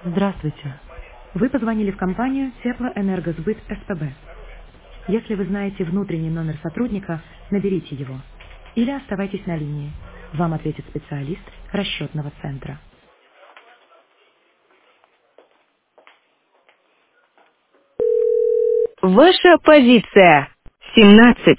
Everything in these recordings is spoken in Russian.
Здравствуйте. Вы позвонили в компанию Теплоэнергосбыт СПБ. Если вы знаете внутренний номер сотрудника, наберите его. Или оставайтесь на линии. Вам ответит специалист расчетного центра. Ваша позиция. 17.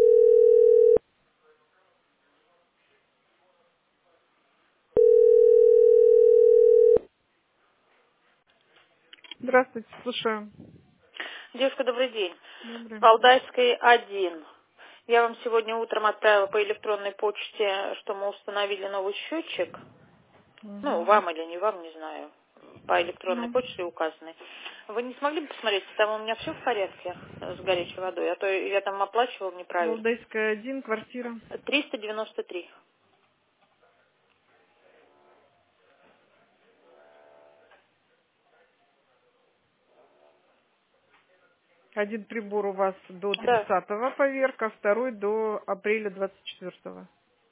Здравствуйте, слушаю. Девушка, добрый день. С Добрый. Валдайской 1. Я вам сегодня утром отправила по электронной почте, что мы установили новый счетчик. Ну, Мгм. вам или не вам, не знаю. По электронной Ну, почте указаны. Вы не смогли бы посмотреть, там у меня все в порядке с горячей водой? А то я там оплачивала неправильно. Валдайская 1, квартира. 393. Один прибор у вас до Да. 30-го поверка, второй до апреля 24-го.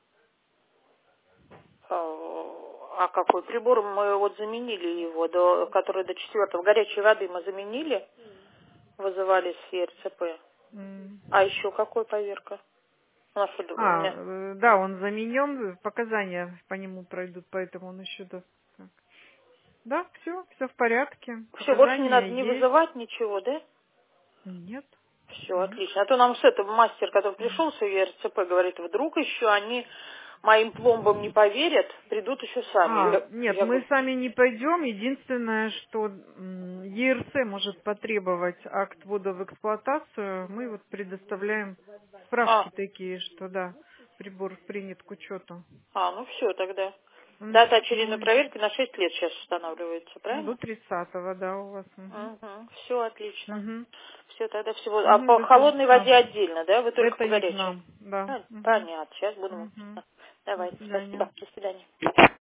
А какой прибор? Мы вот заменили его, который до 4-го. Горячей воды мы заменили, вызывали с ЕРЦП. М. А еще какой поверка? У нас тут у меня... Да, он заменен, показания по нему пройдут, поэтому он еще до... так. Да, все в порядке, Все, больше не показания надо не есть. вызывать ничего, да? Нет, Все, нет. отлично. А то нам с этого мастер, который пришел с ЕРЦП, говорит, вдруг еще они моим пломбам не поверят, придут еще сами. Нет, Я мы говорю, сами не пойдем. Единственное, что ЕРЦ может потребовать акт ввода в эксплуатацию. Мы вот предоставляем справки а, такие, что да, прибор принят к учету. ну все тогда. Дата очередной Ну, проверки на 6 лет сейчас устанавливается, до правильно? 30-го, да, у вас. Угу. Все отлично. Мгм. Все, тогда всего. А Мгм, по холодной воде отдельно, да? Вы только это по не к горячей? нам, да. Понятно. Сейчас будем. Мгм. До Давайте, свидания. спасибо. До свидания.